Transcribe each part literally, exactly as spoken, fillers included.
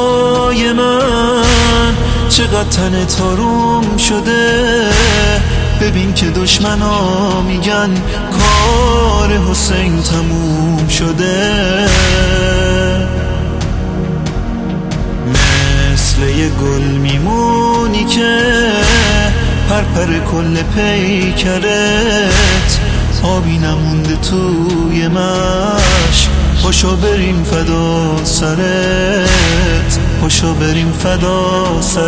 های من چقدر تن تاروم شده. ببین که دشمنا میگن کار حسین تموم شده. مثل یه گل میمونی که پرپر کل پیکرت آبی نمونده توی مشک. پاشو بریم فدا سرت، پاشو بریم فدا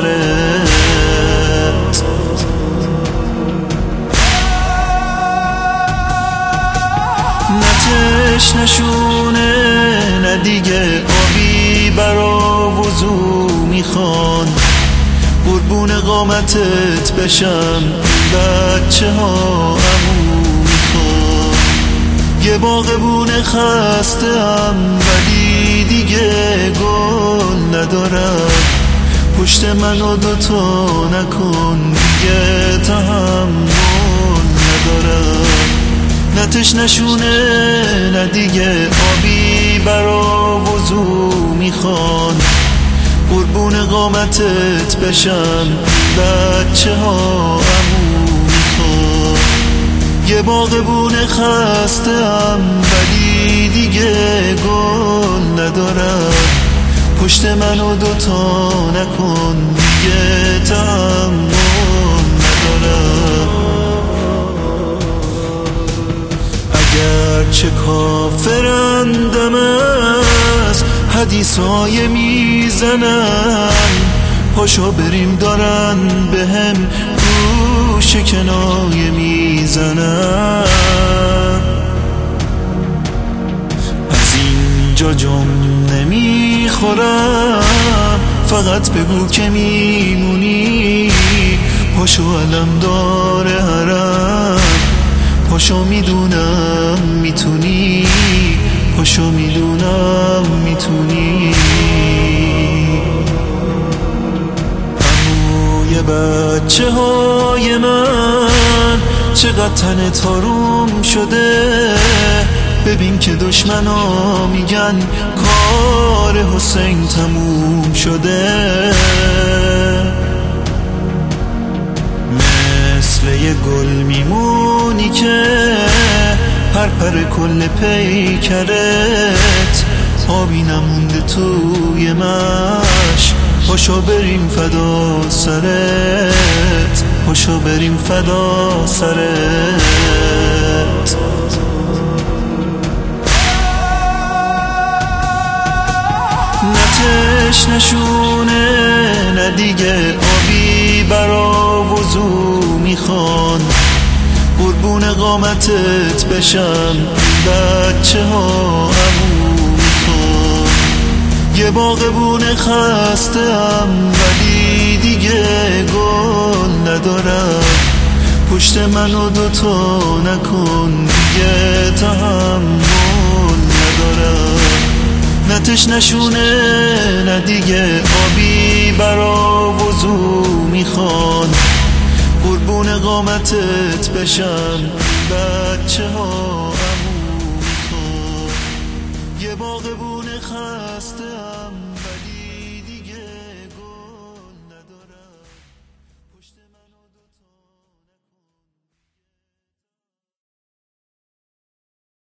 سرت. نه تشنشونه نه دیگه آبی برا وضو میخوان. قربون قامتت بشم بچه ها عمو میخوان. یه باغبون خستم ولی دیگه گل ندارم. پشت منو دوتا نکن دیگه تحمل ندارم. نه تشنشونه نه دیگه آبی برا وضو میخوان. قربون قامتت بشم بچه ها عمو میخوان. یه باغبون خستم ولی دیگه گل ندارم. پشت منو دوتا نکن دیگه تحمل ندارم. اگر چه کافرندم از حدیثای میزنن. پاشو بریم دارن به هم گوش کنایه میزنن. از اینجا جم نمیخورم فقط بگو که میمونی. پاشو علم داره حرم، پاشو میدونم میتونی، پاشو میدونم میتونی. عموی بچه های من چقدر تن تاروم شده. ببین که دشمنا میگن کار حسین تموم شده. مثل یه گل میمونی که پرپر کل پیکرت آبی نمونده توی مشک. پاشو بریم فدا سرت، پاشو بریم فدا سرت. نه تشنشونه نه دیگه آبی برا وضو میخوان. قربون قامتت بشم بچه ها عمو میخوان. یه باغبون خستم ولی دیگه گل ندارم. پشت منو دوتا نکن دیگه تحمل ندارم. نه تشنشونه نه دیگه آبی برا وضو میخوان. قربون قامتت بشم بچه ها عمو میخوان. یه باغبون خستم